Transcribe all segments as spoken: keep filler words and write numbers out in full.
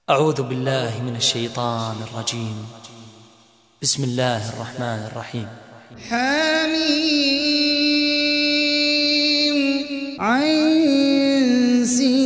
أعوذ بالله من الشيطان الرجيم. بسم الله الرحمن الرحيم. حميم عين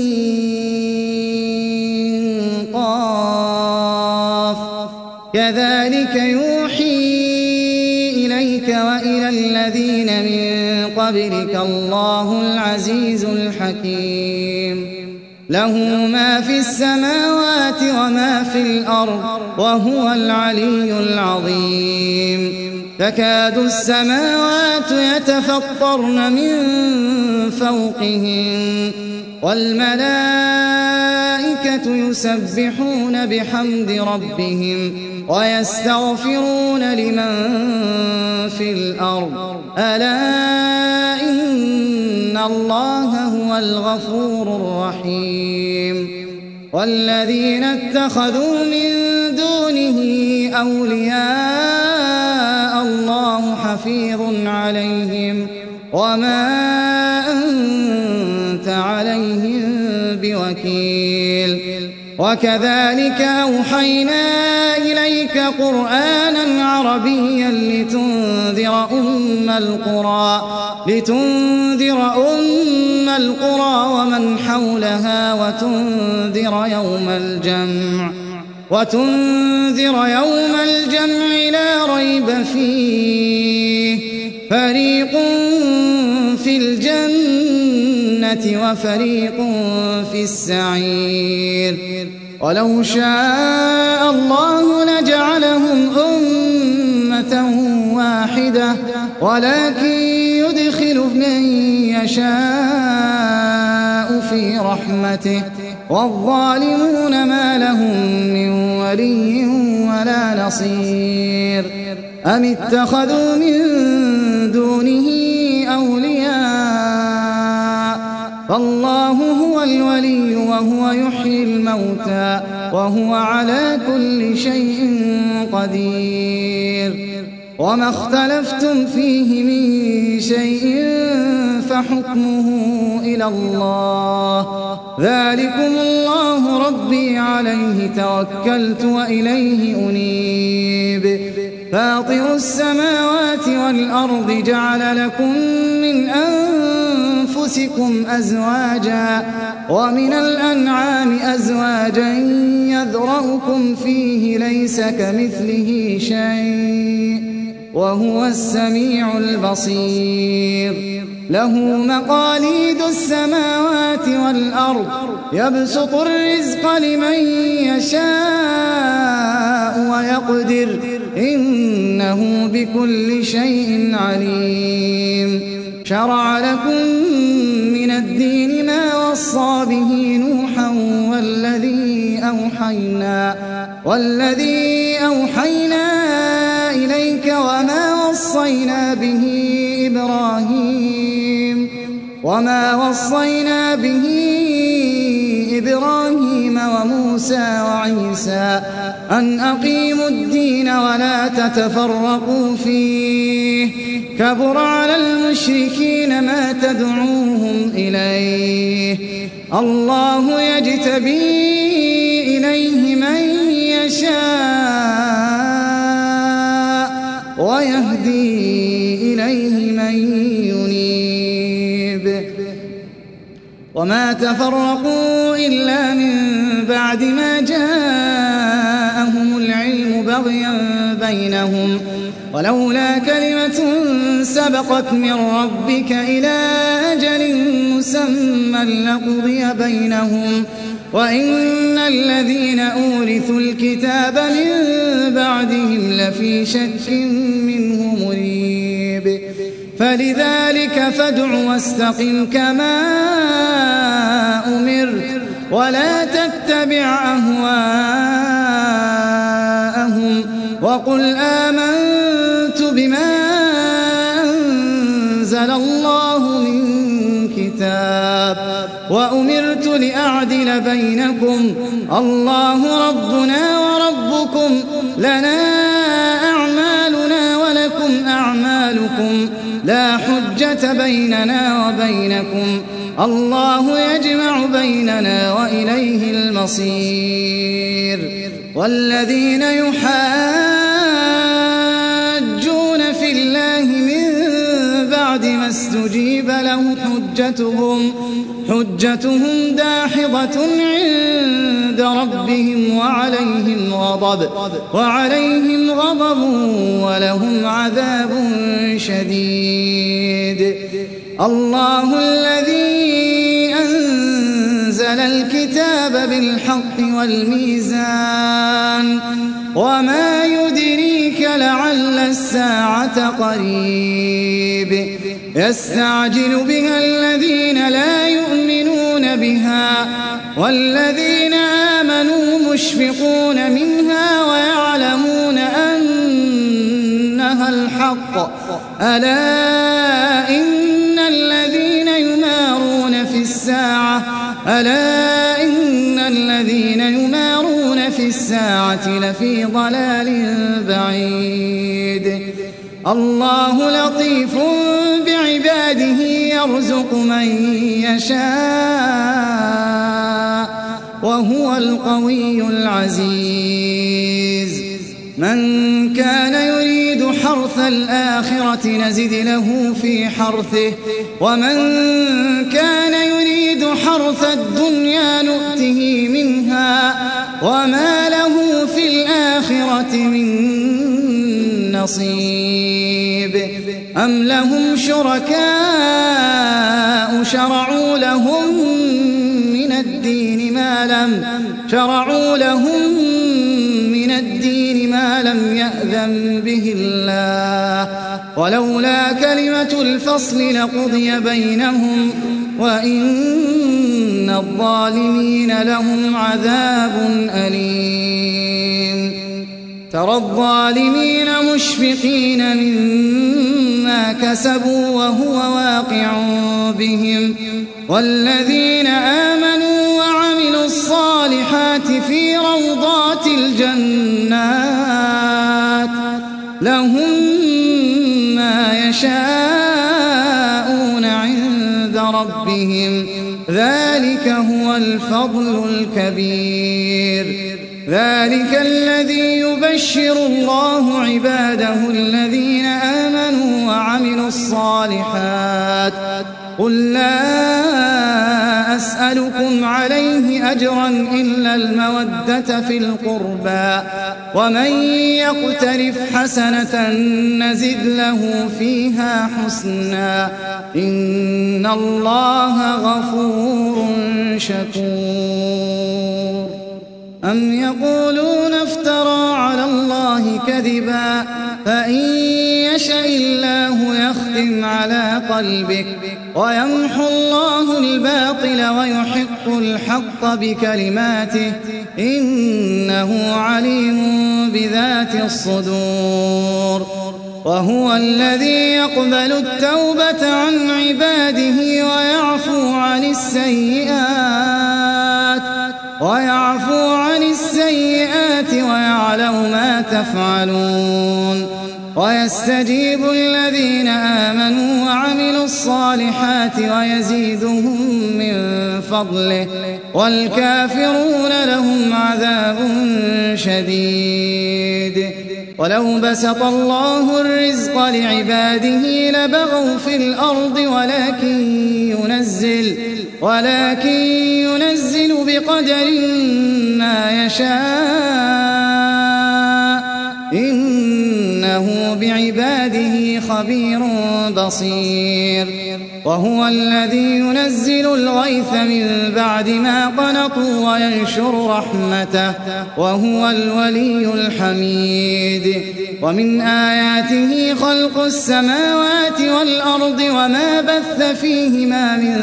سين قاف كذلك يوحي إليك وإلى الذين من قبلك الله العزيز الحكيم له ما في السماوات وما في الأرض وهو العلي العظيم تكاد السماوات يتفطرن من فوقهن والملائكة يسبحون بحمد ربهم ويستغفرون لمن في الأرض ألا إن الله هو الغفور الرحيم والذين اتخذوا من دونه أولياء الله حفيظ عليهم وما أنت عليهم بوكيل وكذلك أوحينا إليك قرآنا عربيا لتنذر أم القرى لتنذر أم القرى ومن حولها وتنذر يوم الجمع وتنذر يوم الجمع لا ريب فيه فريق في الجنة وفريق في السعير ولو شاء الله لجعلهم أمة واحدة ولكن يدخل من يشاء في رحمته والظالمون ما لهم من ولي ولا نصير أم اتخذوا من دونه أولياء فالله هو الولي وهو يحيي الموتى وهو على كل شيء قدير وما اختلفتم فيه من شيء فحكمه إلى الله ذلكم الله ربي عليه توكلت وإليه أنيب فاطر السماوات والأرض جعل لكم من أنفسكم أزواجا ومن الأنعام أزواجا يذرأكم فيه ليس كمثله شيء وهو السميع البصير له مقاليد السماوات والأرض يبسط الرزق لمن يشاء ويقدر إنه بكل شيء عليم شرع لكم من الدين ما وصى به نوحا والذي أوحينا والذي أوحينا إليك وما وصينا به إبراهيم وما وصينا به إبراهيم وموسى وعيسى أن أقيموا الدين ولا تتفرقوا فيه كبر على المشركين ما تدعوهم إليه الله يجتبي إليه من يشاء ويهدي إليه من ينيب وما تفرقوا إلا من بعد ما جاءهم العلم بغيا بينهم ولولا كلمة سبقت من ربك إلى أجل مسمى لقضي بينهم وإن الذين أورثوا الكتاب من بعدهم لفي شك منه مريب فلذلك فادع واستقم كما أمرت ولا تتبع أهواءهم وقل آمنت بما أنزل الله من كتاب وأمرت لأعدل بينكم الله ربنا وربكم لنا أعمالنا ولكم أعمالكم لا حجة بيننا وبينكم الله يجمع بيننا وإليه المصير. والذين يحاجون في الله من بعد ما استجيب له حجتهم حجتهم داحضة عند ربهم وعليهم غضب وعليهم غضب ولهم عذاب شديد. الله الذي أنزل الكتاب بالحق والميزان وما يدريك لعل الساعة قريب. يستعجل بها الذين لا يؤمنون بها والذين آمنوا مشفقون منها ويعلمون أنها الحق. ألا إن الذين يمارون في الساعة ألا إن الذين يمارون في الساعة لفي ضلال بعيد. الله لطيف بعباده يرزق من يشاء وهو القوي العزيز. من كان يريد حرث الآخرة نزد له في حرثه ومن كان يريد حرث الدنيا نؤته منها وما له في الآخرة من نصيب. أم لهم شركاء شرعوا لهم من الدين ما لم شرعوا لهم من الدين ما لم يأذن به الله ولولا كلمة الفصل لقضي بينهم وإن الظالمين لهم عذاب أليم. ترى الظالمين مشفقين مما كسبوا وهو واقع بهم والذين آمنوا وعملوا الصالحات في روضات الجنات لهم ما يشاءون عند ربهم ذلك هو الفضل الكبير. ذلك الذي يبشر الله عباده الذين آمنوا وعملوا الصالحات. قل لا أسألكم عليه أجرا إلا المودة في القربى ومن يقترف حسنة نزد له فيها حسنا إن الله غفور شكور. أم يقولون افترى على الله كذبا فإن يشأ الله يختم على قلبك ويمحو الله الباطل ويحق الحق بكلماته إنه عليم بذات الصدور. وهو الذي يقبل التوبة عن عباده ويعفو عن السيئات ويعفو عن السيئات ويعلم ما تفعلون. ويستجيب الذين آمنوا وعملوا الصالحات ويزيدهم من فضله والكافرون لهم عذاب شديد. ولو بسط الله الرزق لعباده لبغوا في الأرض ولكن ينزل ولكن ينزل بقدر ما يشاء إنه بعباده خبير بصير. وهو الذي ينزل الغيث من بعد ما قنطوا وينشر رحمته وهو الولي الحميد. ومن آياته خلق السماوات والأرض وما بث فيهما من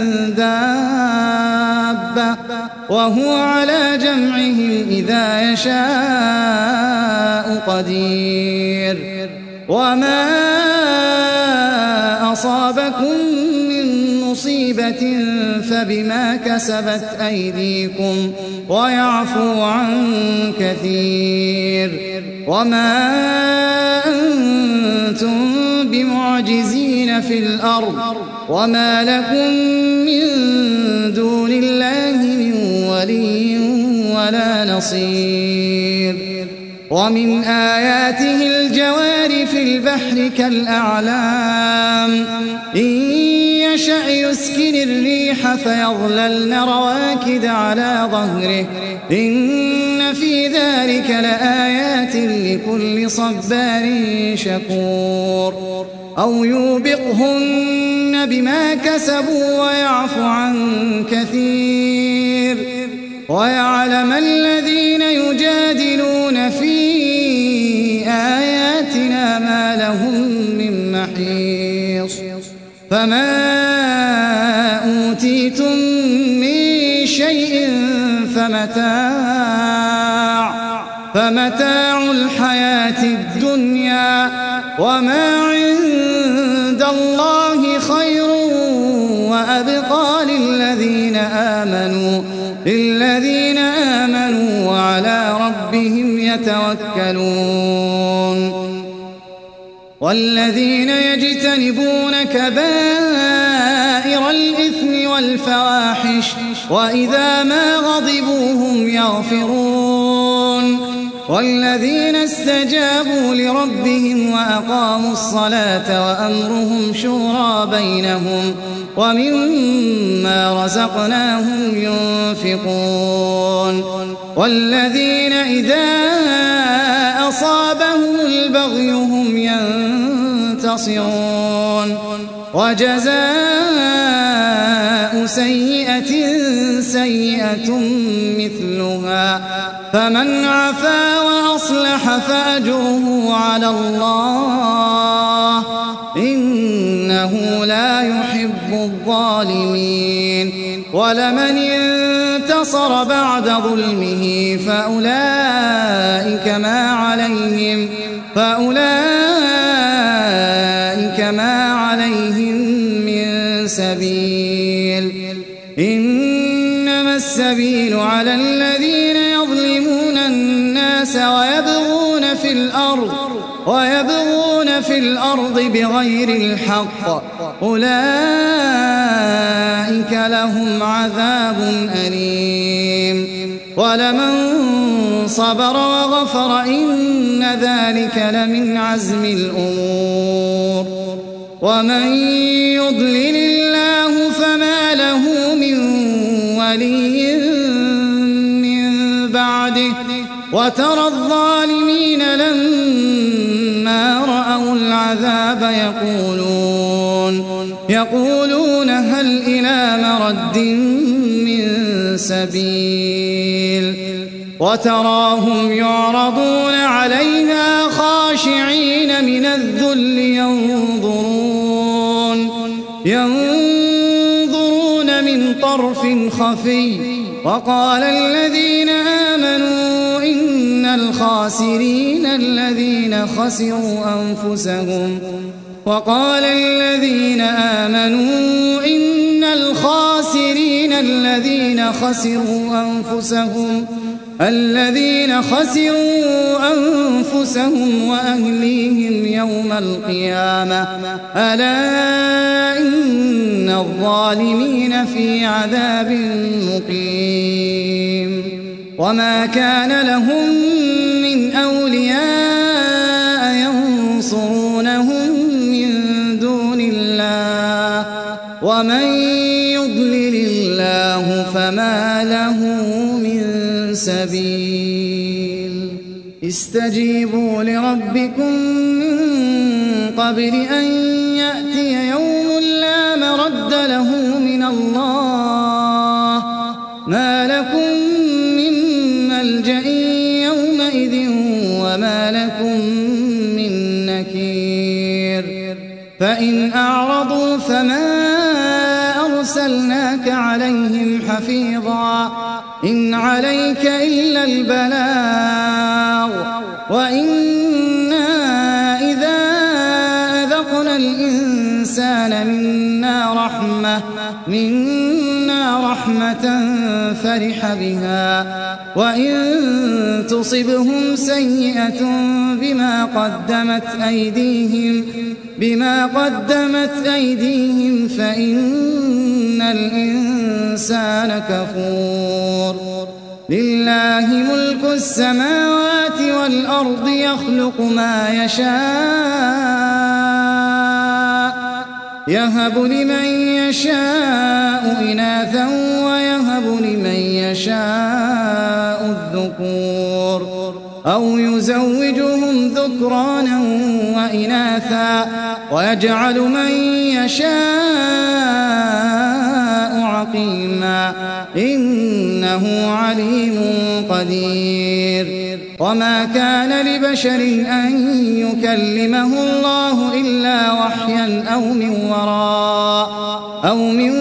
دابة وهو على جمعهم إذا يشاء قدير. وما أصابكم من مصيبة فبما كسبت أيديكم ويعفو عن كثير. وما أنتم بمعجزين في الأرض وما لكم من دون الله من ولي ولا نصير. ومن آياته الجوار في البحر كالأعلام إن يشأ يسكن الريح فيظللن رواكد على ظهره إن في ذلك لآيات لكل صبار شكور. أو يوبقهن بما كسبوا ويعفو عن كثير ويعلم الذين يجادلون في آياتنا ما لهم من محيص. فما أوتيتم من شيء فمتاع فمتاع الحياة الدنيا وما عند الله خير وأبقى للذين آمنوا للذين آمنوا وعلى ربهم يتوكلون. والذين يجتنبون كبائر الإثم والفواحش وإذا ما غضبوا هم يغفرون. والذين استجابوا لربهم وأقاموا الصلاة وأمرهم شورى بينهم ومما رزقناهم ينفقون. والذين إذا أصابهم البغي هم ينتصرون. وجزاء سيئة سيئة مثلها فمن عفا وأصلح فأجره على الله إنه لا يحب الظالمين. ولمن انتصر بعد ظلمه فأولئك ما عليهم فأولئك ما عليهم من سبيل إنما السبيل على الذين يظلمون الناس ويبغون في الأرض ويبغون في الأرض بغير الحق أولئك لهم عذاب أليم. ولمن صبر وغفر إن ذلك لمن عزم الأمور. ومن يضلل الله فما له من ولي من بعده وترى الظالمين لما رأوا العذاب يقولون يقولون هل إلى مرد من سبيل. وتراهم يعرضون عليها خاشعين من الذل ينظرون ينظرون من طرف خفي. وقال الذين آمنوا إن الخاسرين الذين خسروا أنفسهم وقال الذين آمنوا إن الخاسرين الذين خسروا أنفسهم الذين خسروا أنفسهم وأهليهم يوم القيامة ألا إن الظالمين في عذاب مقيم. وما كان لهم من أولياء ينصرونهم من دون الله ومن يضلل الله فما له من سبيل. استجيبوا لربكم من قبل أن يأتي يوم لا مرد له من الله ما لكم من ملجأ يومئذ وما لكم من نكير. فإن أعرضوا فما أرسلناك عليهم حفيظا إن عليك إلا البلاغ وإنا إذا أذقنا الإنسان منا رحمة منا رحمة فرح بها وإن تصبهم سيئة بما قدمت أيديهم بما قدمت أيديهم فإن الإنسان كفور. لله ملك السماوات والأرض يخلق ما يشاء يهب لمن يشاء إناثا ويهب لمن يشاء الذكور أو يزوجهم ذكرانا وإناثا ويجعل من يشاء عقيما إنه عليم قدير وما كان لبشر أن يكلمه الله إلا وحيا أو من وراء أو من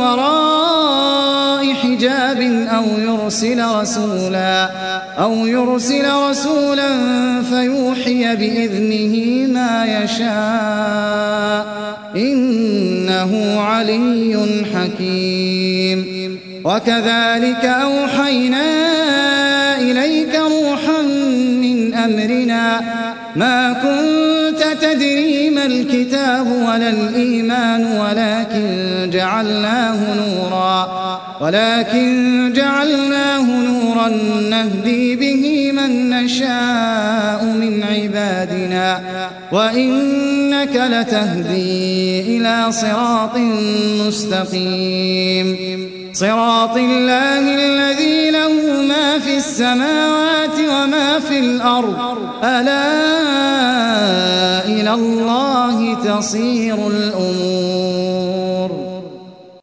وراء حجاب أو يرسل رسولا أو يرسل رسولا فيوحي بإذنه ما يشاء إنه علي حكيم وكذلك أوحينا إليك روحا من أمرنا ما كنت تدري ما الكتاب ولا الإيمان ولكن جعلناه نورا ولكن جعلناه نورا نهدي به من نشاء من عبادنا وإنك لتهدي إلى صراط مستقيم صراط الله الذي له ما في السماوات وما في الأرض ألا إلى الله تصير الأمور.